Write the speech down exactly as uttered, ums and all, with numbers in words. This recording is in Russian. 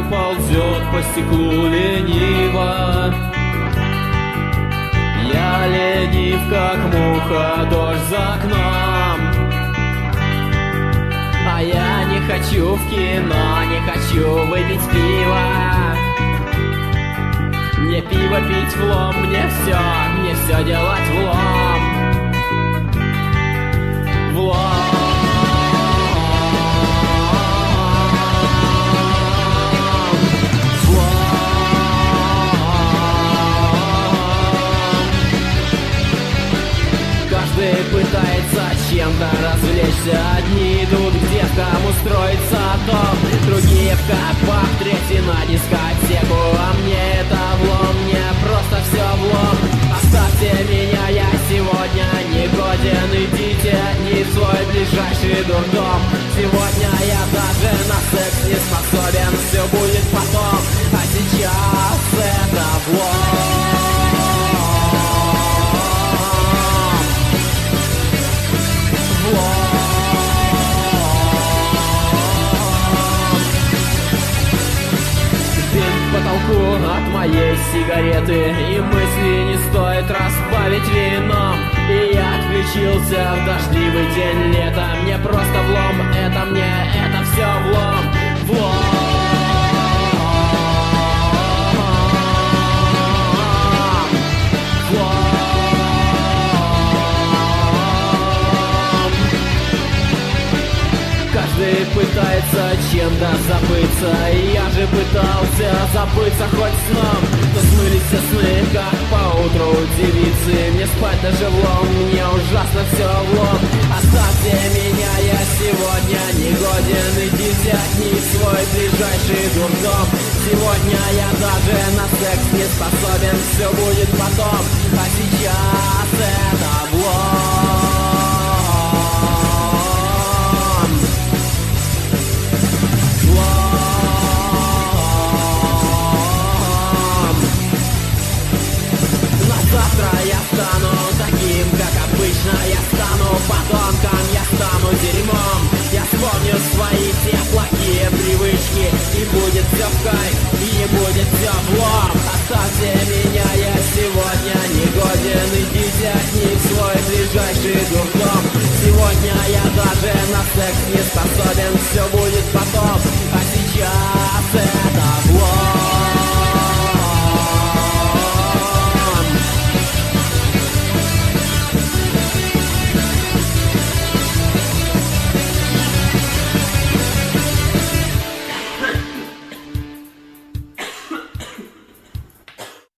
ползет по стеклу лениво. Я ленив, как муха, дождь за окном. А я не хочу в кино, не хочу выпить пиво. Мне пиво пить влом, мне все, мне все делать влом. Влом. Каждый пытается чем-то развлечься. Одни идут к девкам устроиться топ, другие в капах, третьи на дискотеку. А мне это влом, мне просто все влом. Оставьте меня, я сегодня не годен. Идите одни в свой ближайший дурдом. Сегодня я даже на секс не способен. Все будет потом, а сейчас это влом. Потолку от моей сигареты, и мысли не стоит разбавить вином. И я отключился в дождливый день лета. Мне просто влом, это мне, это все влом. Влом. Каждый пытается чем-то забыться, и я же пытался забыться хоть сном. Но смылись все сны, как поутру девицы. Мне спать даже влом, мне ужасно все влом. Оставьте меня, я сегодня не годен. Идите одни в свой ближайший дурдом. Сегодня я даже на секс не способен. Все будет потом, а сейчас это влом. Завтра я стану таким, как обычно. Я стану подонком, я стану дерьмом. Я вспомню свои те плохие привычки, и будет все в кайф, и не будет все влом. Оставьте меня, я сегодня не годен. Идите одни в свой ближайший дурдом. Сегодня я даже на секс не способен. Все будет потом.